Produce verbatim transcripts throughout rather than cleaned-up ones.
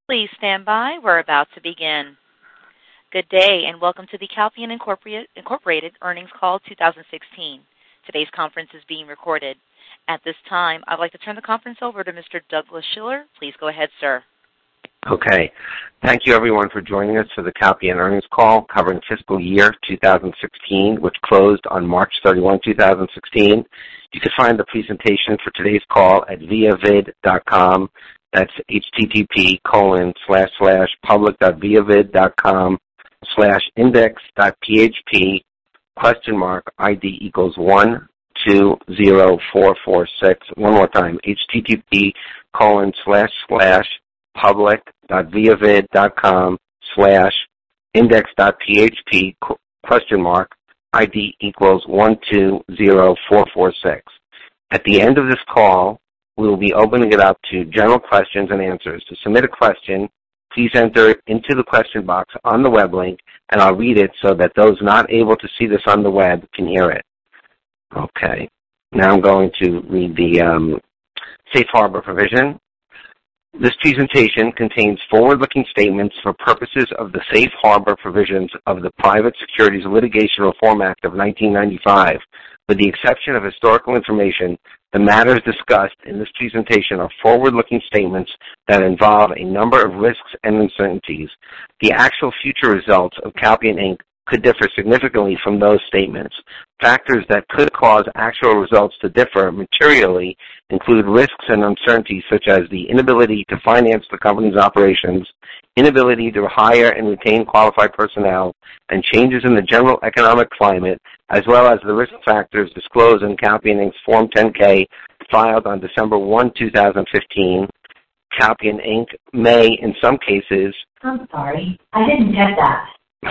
Please stand by. We're about to begin. Good day, and welcome to the Calpian Incorporated, Incorporated Earnings Call twenty sixteen. Today's conference is being recorded. At this time, I'd like to turn the conference over to Mister Douglas Schiller. Please go ahead, sir. Okay. Thank you, everyone, for joining us for the Calpian Earnings Call covering fiscal year two thousand sixteen, which closed on March thirty-first, two thousand sixteen. You can find the presentation for today's call at viavid dot com. That's http colon slash slash public dot viavid dot com slash index dot php question mark ID equals one two zero four four six. One more time, http colon slash slash public dot viavid dot com slash index dot php question mark ID equals one two zero four four six. At the end of this call, we will be opening it up to general questions and answers. To submit a question, please enter it into the question box on the web link, and I'll read it so that those not able to see this on the web can hear it. Okay. Now I'm going to read the um, Safe Harbor provision. This presentation contains forward-looking statements for purposes of the Safe Harbor provisions of the Private Securities Litigation Reform Act of nineteen ninety-five. With the exception of historical information, the matters discussed in this presentation are forward-looking statements that involve a number of risks and uncertainties. The actual future results of Calpian Incorporated could differ significantly from those statements. Factors that could cause actual results to differ materially include risks and uncertainties such as the inability to finance the company's operations, inability to hire and retain qualified personnel, and changes in the general economic climate, as well as the risk factors disclosed in Calpian Incorporated's Form ten K filed on December first, two thousand fifteen. Calpian Incorporated may, in some cases... I'm sorry, I didn't get that.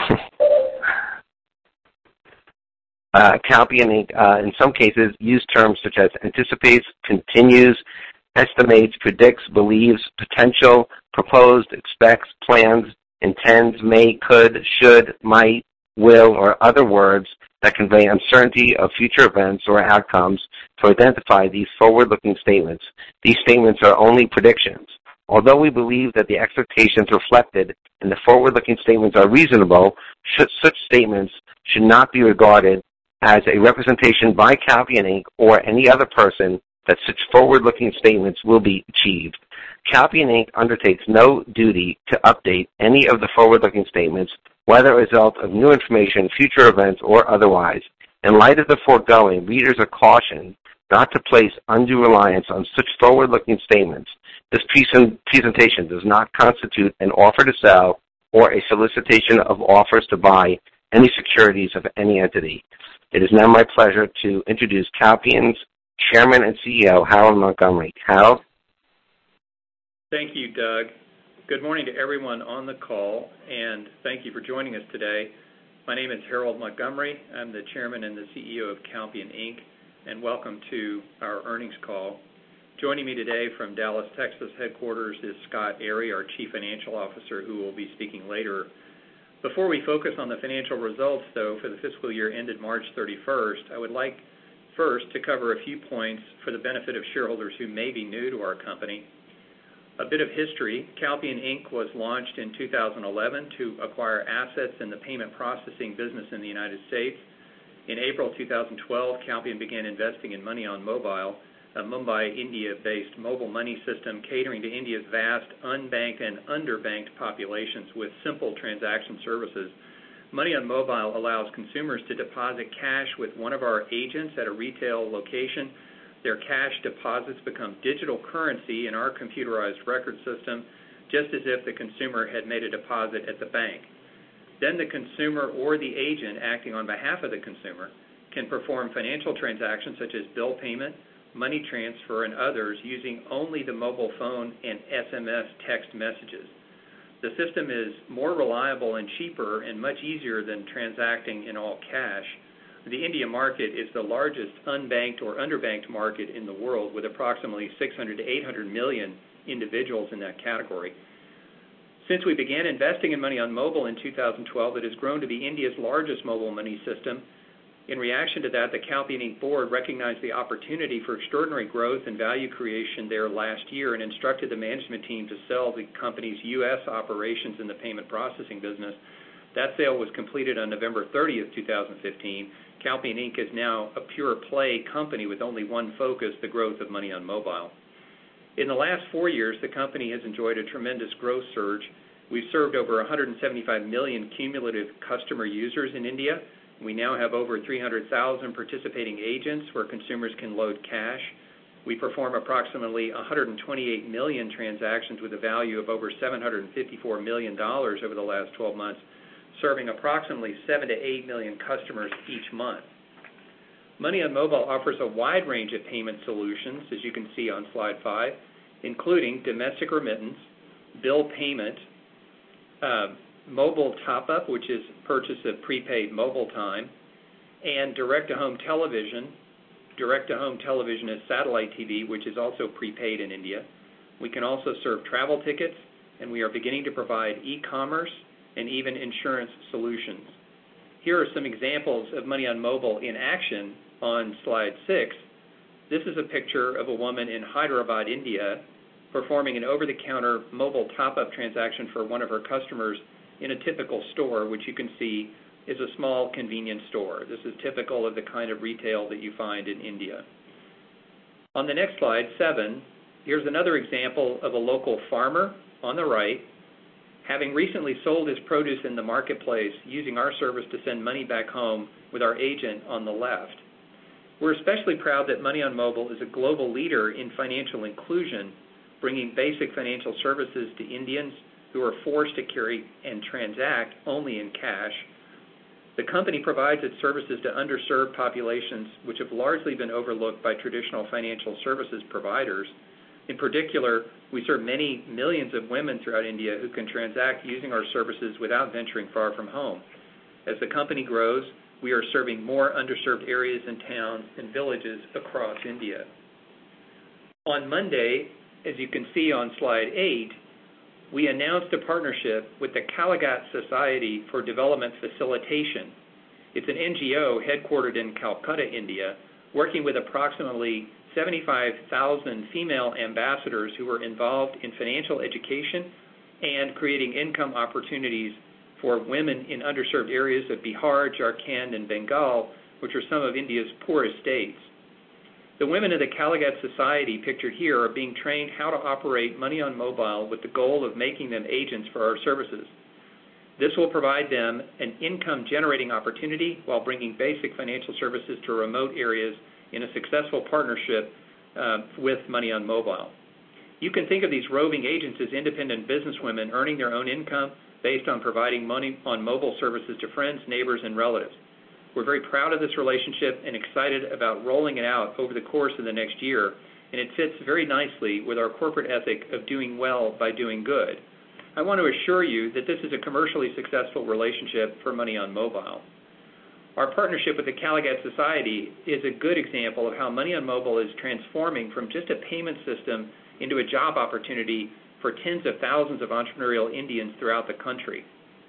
Uh, Calpian Incorporated, uh, in some cases, use terms such as anticipates, continues, estimates, predicts, believes, potential, proposed, expects, plans, intends, may, could, should, might, will, or other words that convey uncertainty of future events or outcomes to identify these forward-looking statements. These statements are only predictions. Although we believe that the expectations reflected in the forward-looking statements are reasonable, should, such statements should not be regarded as a representation by Calpian Incorporated or any other person that such forward-looking statements will be achieved. Calpian Incorporated undertakes no duty to update any of the forward-looking statements, whether a result of new information, future events, or otherwise. In light of the foregoing, readers are cautioned not to place undue reliance on such forward-looking statements. This presentation does not constitute an offer to sell or a solicitation of offers to buy any securities of any entity. It is now my pleasure to introduce Calpian's Chairman and C E O, Harold Montgomery. Harold? Thank you, Doug. Good morning to everyone on the call, and thank you for joining us today. My name is Harold Montgomery. I'm the Chairman and the C E O of Calpian Incorporated, and welcome to our earnings call. Joining me today from Dallas, Texas headquarters is Scott Airy, our Chief Financial Officer, who will be speaking later. Before we focus on the financial results, though, for the fiscal year ended March thirty-first, I would like first to cover a few points for the benefit of shareholders who may be new to our company. A bit of history. Calpian Incorporated was launched in two thousand eleven to acquire assets in the payment processing business in the United States. In April two thousand twelve, Calpian began investing in Money on Mobile, a Mumbai, India-based mobile money system catering to India's vast unbanked and underbanked populations with simple transaction services. Money on Mobile allows consumers to deposit cash with one of our agents at a retail location. Their cash deposits become digital currency in our computerized record system, just as if the consumer had made a deposit at the bank. Then the consumer or the agent acting on behalf of the consumer can perform financial transactions such as bill payment, money transfer, and others using only the mobile phone and S M S text messages. The system is more reliable and cheaper and much easier than transacting in all cash. The India market is the largest unbanked or underbanked market in the world, with approximately six hundred to eight hundred million individuals in that category. Since we began investing in Money on Mobile in two thousand twelve, it has grown to be India's largest mobile money system, In reaction to that, the Calpian Incorporated board recognized the opportunity for extraordinary growth and value creation there last year and instructed the management team to sell the company's U S operations in the payment processing business. That sale was completed on November thirtieth, two thousand fifteen. Calpian Incorporated is now a pure play company with only one focus, the growth of Money on Mobile. In the last four years, the company has enjoyed a tremendous growth surge. We've served over one hundred seventy-five million cumulative customer users in India. We now have over three hundred thousand participating agents where consumers can load cash. We perform approximately one hundred twenty-eight million transactions with a value of over seven hundred fifty-four million dollars over the last twelve months, serving approximately seven to eight million customers each month. Money on Mobile offers a wide range of payment solutions, as you can see on slide five, including domestic remittance, bill payment, uh, mobile top-up, which is purchase of prepaid mobile time, and direct-to-home television. Direct-to-home television is satellite T V, which is also prepaid in India. We can also serve travel tickets, and we are beginning to provide e-commerce and even insurance solutions. Here are some examples of Money on Mobile in action on slide six. This is a picture of a woman in Hyderabad, India, performing an over-the-counter mobile top-up transaction for one of her customers in a typical store, which you can see is a small convenience store. This is typical of the kind of retail that you find in India. On the next slide, seven, here's another example of a local farmer on the right, having recently sold his produce in the marketplace using our service to send money back home with our agent on the left. We're especially proud that Money on Mobile is a global leader in financial inclusion, bringing basic financial services to Indians who are forced to carry and transact only in cash. The company provides its services to underserved populations which have largely been overlooked by traditional financial services providers. In particular, we serve many millions of women throughout India who can transact using our services without venturing far from home. As the company grows, we are serving more underserved areas and towns and villages across India. On Monday, as you can see on slide eight, we announced a partnership with the Kaligat Society for Development Facilitation. It's an N G O headquartered in Calcutta, India, working with approximately seventy-five thousand female ambassadors who are involved in financial education and creating income opportunities for women in underserved areas of Bihar, Jharkhand, and Bengal, which are some of India's poorest states. The women of the Kaligat Society, pictured here, are being trained how to operate Money on Mobile with the goal of making them agents for our services. This will provide them an income-generating opportunity while bringing basic financial services to remote areas in a successful partnership uh, with Money on Mobile. You can think of these roving agents as independent businesswomen earning their own income based on providing Money on Mobile services to friends, neighbors, and relatives. We're very proud of this relationship and excited about rolling it out over the course of the next year, and it fits very nicely with our corporate ethic of doing well by doing good. I want to assure you that this is a commercially successful relationship for Money on Mobile. Our partnership with the Kaligat Society is a good example of how Money on Mobile is transforming from just a payment system into a job opportunity for tens of thousands of entrepreneurial Indians throughout the country.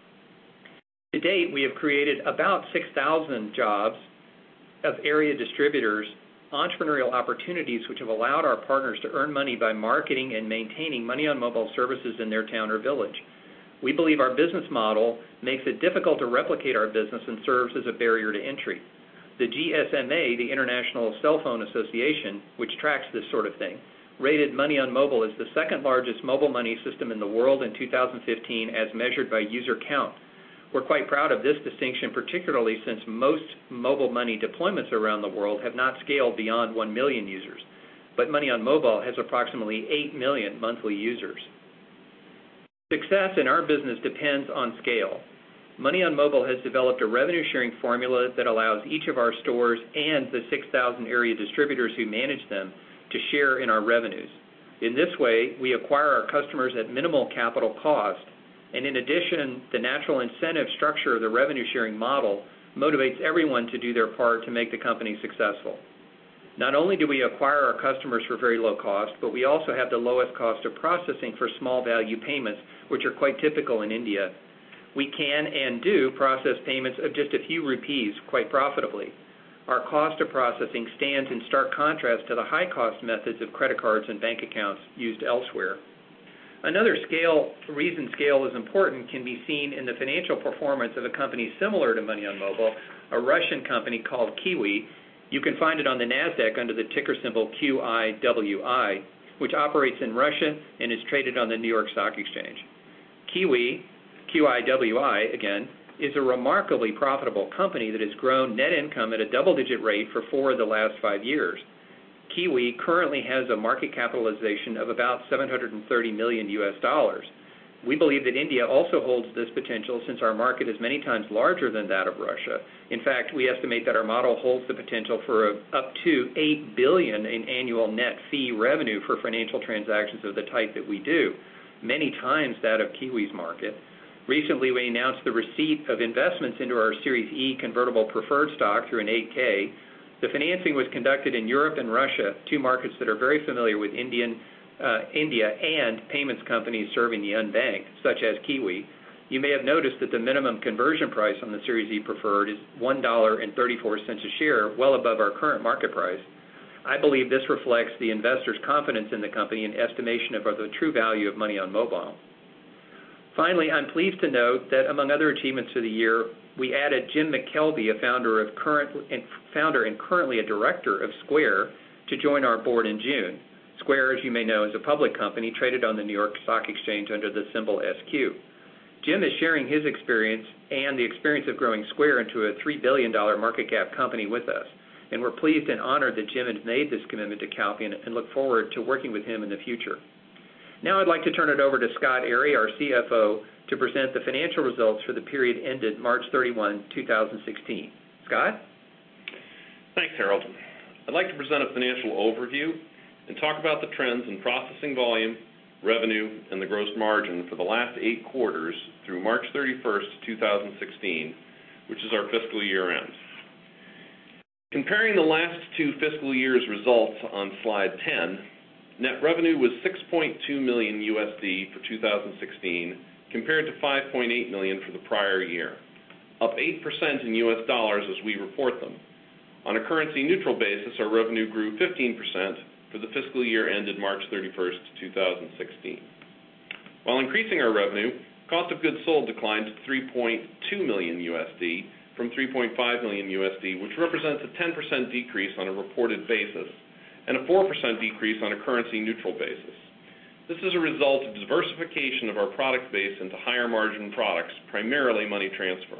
To date, we have created about six thousand jobs of area distributors, entrepreneurial opportunities which have allowed our partners to earn money by marketing and maintaining Money on Mobile services in their town or village. We believe our business model makes it difficult to replicate our business and serves as a barrier to entry. The G S M A, the International Cell Phone Association, which tracks this sort of thing, rated Money on Mobile as the second largest mobile money system in the world in two thousand fifteen as measured by user count. We're quite proud of this distinction, particularly since most mobile money deployments around the world have not scaled beyond one million users. But Money on Mobile has approximately eight million monthly users. Success in our business depends on scale. Money on Mobile has developed a revenue-sharing formula that allows each of our stores and the six thousand area distributors who manage them to share in our revenues. In this way, we acquire our customers at minimal capital cost, and in addition, the natural incentive structure of the revenue-sharing model motivates everyone to do their part to make the company successful. Not only do we acquire our customers for very low cost, but we also have the lowest cost of processing for small value payments, which are quite typical in India. We can and do process payments of just a few rupees quite profitably. our cost of processing stands in stark contrast to the high-cost methods of credit cards and bank accounts used elsewhere. Another scale, reason scale is important can be seen in the financial performance of a company similar to Money on Mobile, a Russian company called Kiwi. You can find it on the NASDAQ under the ticker symbol Q I W I, which operates in Russia and is traded on the New York Stock Exchange. Kiwi, Q I W I again, is a remarkably profitable company that has grown net income at a double-digit rate for four of the last five years. Kiwi currently has a market capitalization of about seven hundred thirty million U S dollars. We believe that India also holds this potential since our market is many times larger than that of Russia. In fact, we estimate that our model holds the potential for a, up to eight billion dollars in annual net fee revenue for financial transactions of the type that we do, many times that of Kiwi's market. Recently, we announced the receipt of investments into our Series E convertible preferred stock through an eight K. The financing was conducted in Europe and Russia, two markets that are very familiar with Indian, uh, India and payments companies serving the unbanked, such as Kiwi. You may have noticed that the minimum conversion price on the Series E preferred is one dollar and thirty-four cents a share, well above our current market price. I believe this reflects the investors' confidence in the company and estimation of the true value of Money on Mobile. Finally, I'm pleased to note that among other achievements for the year, we added Jim McKelvey, a founder of current and founder and currently a director of Square, to join our board in June. Square, as you may know, is a public company traded on the New York Stock Exchange under the symbol S Q. Jim is sharing his experience and the experience of growing Square into a three billion dollars market cap company with us, and we're pleased and honored that Jim has made this commitment to Calpian and look forward to working with him in the future. Now I'd like to turn it over to Scott Airy, our C F O, to present the financial results for the period ended March thirty-first, two thousand sixteen. Scott? Thanks, Harold. I'd like to present a financial overview and talk about the trends in processing volume, revenue, and the gross margin for the last eight quarters through March thirty-first, two thousand sixteen, which is our fiscal year end. Comparing the last two fiscal years' results on slide ten, net revenue was six point two million U S D for two thousand sixteen compared to five point eight million for the prior year, up eight percent in U S dollars as we report them. On a currency-neutral basis, our revenue grew fifteen percent for the fiscal year ended March thirty-first, two thousand sixteen. While increasing our revenue, cost of goods sold declined to three point two million U S D from three point five million U S D, which represents a ten percent decrease on a reported basis and a four percent decrease on a currency-neutral basis. This is a result of diversification of our product base into higher-margin products, primarily money transfer.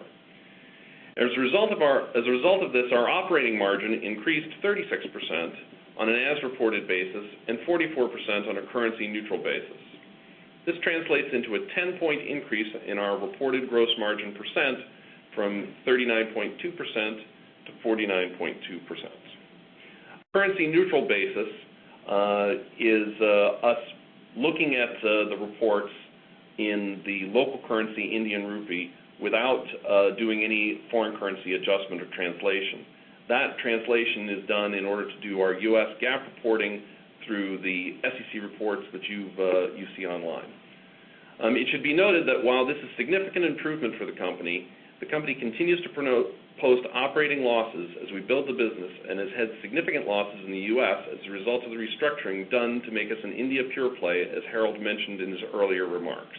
As a result of our, as a result of this, our operating margin increased thirty-six percent on an as-reported basis and forty-four percent on a currency-neutral basis. This translates into a ten-point increase in our reported gross margin percent from thirty-nine point two percent to forty-nine point two percent. Currency-neutral basis uh, is uh, us looking at uh, the reports in the local currency Indian rupee without uh, doing any foreign currency adjustment or translation. That translation is done in order to do our U S GAAP reporting through the S E C reports that you've, uh, you see online. Um, it should be noted that while this is significant improvement for the company, the company continues to promote, post operating losses as we build the business and has had significant losses in the U S as a result of the restructuring done to make us an India pure play, as Harold mentioned in his earlier remarks.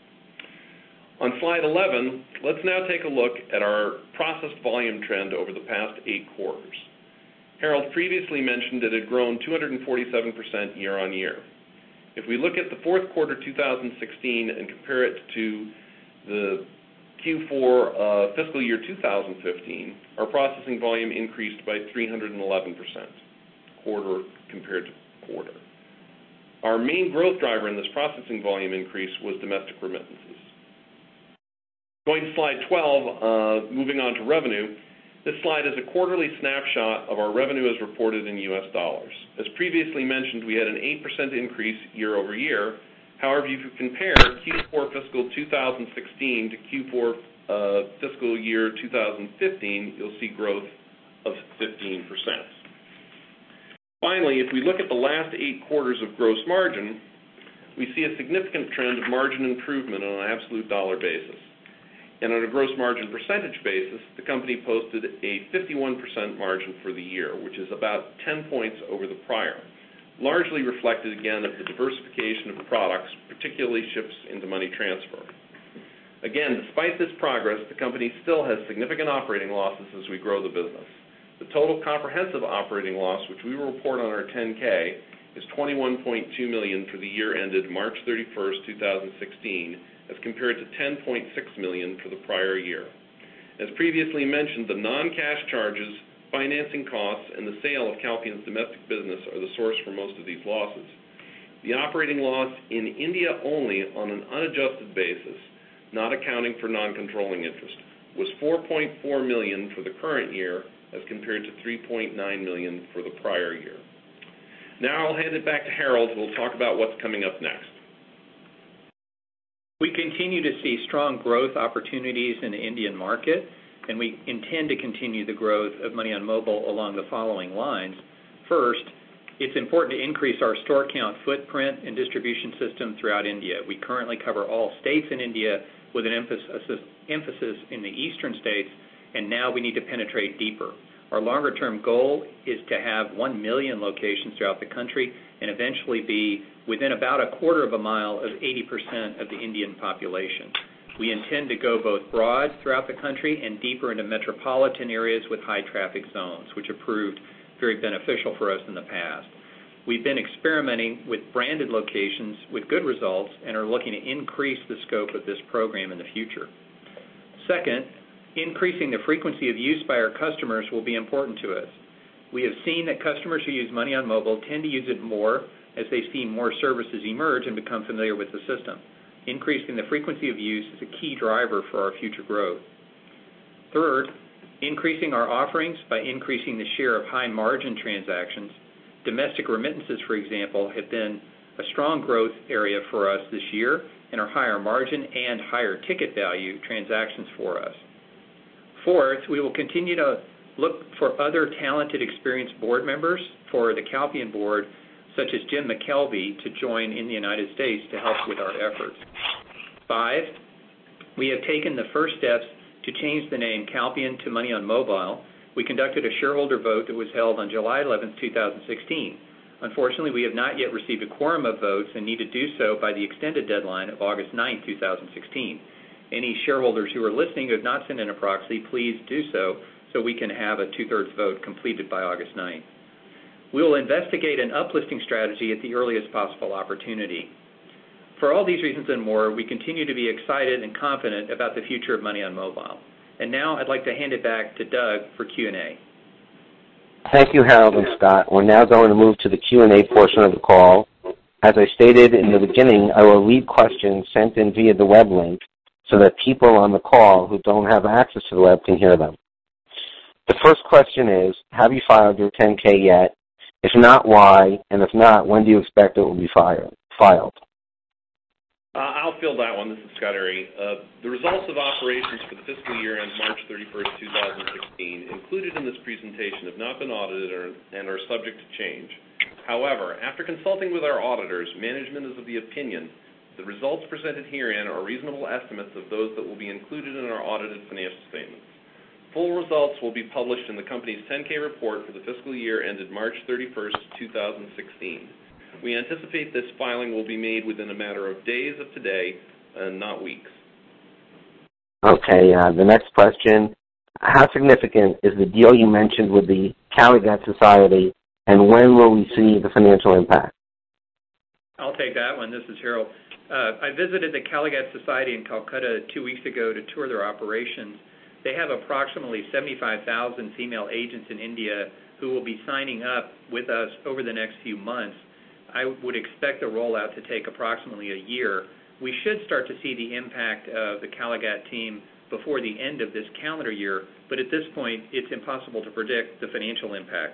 On slide eleven, let's now take a look at our processed volume trend over the past eight quarters. Harold previously mentioned it had grown two hundred forty-seven percent year on year. If we look at the fourth quarter two thousand sixteen and compare it to the Q four uh, fiscal year two thousand fifteen, our processing volume increased by three hundred eleven percent, quarter compared to quarter. Our main growth driver in this processing volume increase was domestic remittances. Going to slide twelve, uh, moving on to revenue, this slide is a quarterly snapshot of our revenue as reported in U S dollars. As previously mentioned, we had an eight percent increase year over year. However, if you compare Q four fiscal two thousand sixteen to Q four uh, fiscal year two thousand fifteen, you'll see growth of fifteen percent. Finally, if we look at the last eight quarters of gross margin, we see a significant trend of margin improvement on an absolute dollar basis. And on a gross margin percentage basis, the company posted a fifty-one percent margin for the year, which is about ten points over the prior, largely reflected again of the diversification of products, particularly shifts into money transfer. Again, despite this progress, the company still has significant operating losses as we grow the business. The total comprehensive operating loss, which we will report on our ten K, is twenty-one point two million dollars for the year ended March thirty-first, two thousand sixteen, as compared to ten point six million dollars for the prior year. As previously mentioned, the non-cash charges, financing costs, and the sale of Calpian's domestic business are the source for most of these losses. The operating loss in India only on an unadjusted basis, not accounting for non-controlling interest, was four point four million dollars for the current year as compared to three point nine million dollars for the prior year. Now I'll hand it back to Harold, who will talk about what's coming up next. We continue to see strong growth opportunities in the Indian market, and we intend to continue the growth of Money on Mobile along the following lines. First, it's important to increase our store count footprint and distribution system throughout India. We currently cover all states in India with an emphasis, emphasis in the eastern states, and now we need to penetrate deeper. Our longer-term goal is to have one million locations throughout the country and eventually be within about a quarter of a mile of eighty percent of the Indian population. We intend to go both broad throughout the country and deeper into metropolitan areas with high traffic zones, which have proved very beneficial for us in the past. We've been experimenting with branded locations with good results and are looking to increase the scope of this program in the future. Second, increasing the frequency of use by our customers will be important to us. We have seen that customers who use Money on Mobile tend to use it more as they see more services emerge and become familiar with the system. Increasing the frequency of use is a key driver for our future growth. Third, increasing our offerings by increasing the share of high-margin transactions. Domestic remittances, for example, have been a strong growth area for us this year and are higher margin and higher ticket value transactions for us. Fourth, we will continue to look for other talented, experienced board members for the Calpian board, such as Jim McKelvey, to join in the United States to help with our efforts. Five, we have taken the first steps to change the name Calpian to Money on Mobile. We conducted a shareholder vote that was held on July eleventh, two thousand sixteen. Unfortunately, we have not yet received a quorum of votes and need to do so by the extended deadline of August ninth, two thousand sixteen. Any shareholders who are listening who have not sent in a proxy, please do so so we can have a two-thirds vote completed by August ninth. We will investigate an uplisting strategy at the earliest possible opportunity. For all these reasons and more, we continue to be excited and confident about the future of Money on Mobile. And now I'd like to hand it back to Doug for Q and A. Thank you, Harold and Scott. We're now going to move to the Q and A portion of the call. As I stated in the beginning, I will read questions sent in via the web link so that people on the call who don't have access to the web can hear them. The first question is, have you filed your ten K yet? If not, why? And if not, when do you expect it will be filed? Uh, I'll fill that one. This is Scott Airy. Uh, the results of operations for the fiscal year end March thirty-first, two thousand sixteen, included in this presentation have not been audited or, and are subject to change. However, after consulting with our auditors, management is of the opinion the results presented herein are reasonable estimates of those that will be included in our audited financial statements. Full results will be published in the company's ten K report for the fiscal year ended March thirty-first, two thousand sixteen. We anticipate this filing will be made within a matter of days of today and not weeks. Okay, uh, the next question. How significant is the deal you mentioned with the Kalighat Society, and when will we see the financial impact? I'll take that one. This is Harold. Uh, I visited the Kalighat Society in Calcutta two weeks ago to tour their operations. They have approximately seventy-five thousand female agents in India who will be signing up with us over the next few months. I would expect the rollout to take approximately a year. We should start to see the impact of the Kalighat team before the end of this calendar year, but at this point, it's impossible to predict the financial impact.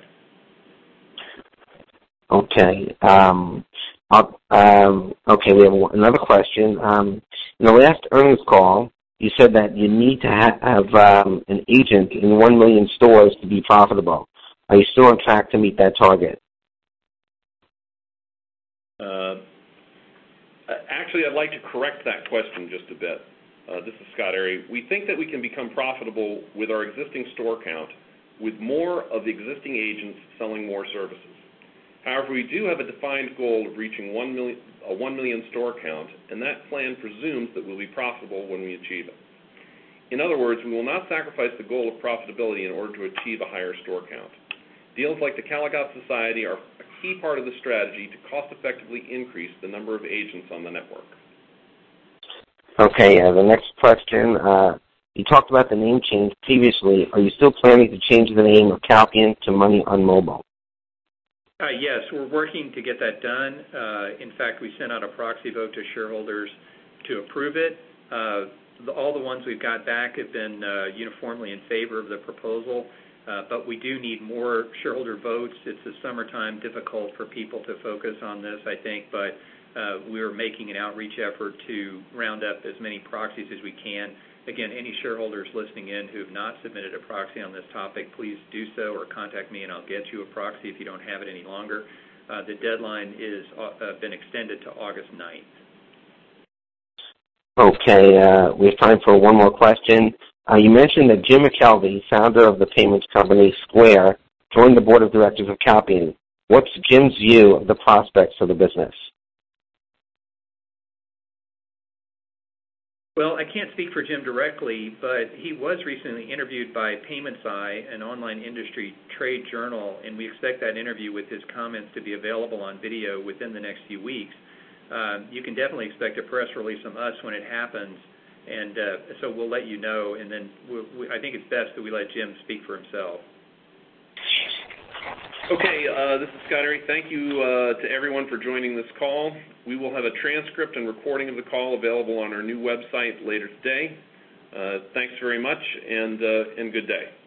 Okay. Um, um, okay, we have another question. Um, in the last earnings call, you said that you need to ha- have um, an agent in one million stores to be profitable. Are you still on track to meet that target? Uh, actually, I'd like to correct that question just a bit. Uh, this is Scott Airy. We think that we can become profitable with our existing store count with more of the existing agents selling more services. However, we do have a defined goal of reaching one million, a one million store count, and that plan presumes that we'll be profitable when we achieve it. In other words, we will not sacrifice the goal of profitability in order to achieve a higher store count. Deals like the Caligot Society are a key part of the strategy to cost-effectively increase the number of agents on the network. Okay, uh, the next question. Uh, you talked about the name change previously. Are you still planning to change the name of Calpion to Money on Mobile? Uh, yes, we're working to get that done. Uh, in fact, we sent out a proxy vote to shareholders to approve it. Uh, the, all the ones we've got back have been uh, uniformly in favor of the proposal, uh, but we do need more shareholder votes. It's the summertime, difficult for people to focus on this, I think, but uh, we're making an outreach effort to round up as many proxies as we can. Again, any shareholders listening in who have not submitted a proxy on this topic, please do so or contact me and I'll get you a proxy if you don't have it any longer. Uh, the deadline is uh, been extended to August ninth. Okay, uh, we have time for one more question. Uh, you mentioned that Jim McKelvey, founder of the payments company Square, joined the board of directors of Calpion. What's Jim's view of the prospects for the business? Well, I can't speak for Jim directly, but he was recently interviewed by PaymentsEye, an online industry trade journal, and we expect that interview with his comments to be available on video within the next few weeks. Um, you can definitely expect a press release from us when it happens, and uh, so we'll let you know, and then we'll, we, I think it's best that we let Jim speak for himself. Okay, uh, this is Scott Airy. Thank you uh, to everyone for joining this call. We will have a transcript and recording of the call available on our new website later today. Uh, thanks very much, and, uh, and good day.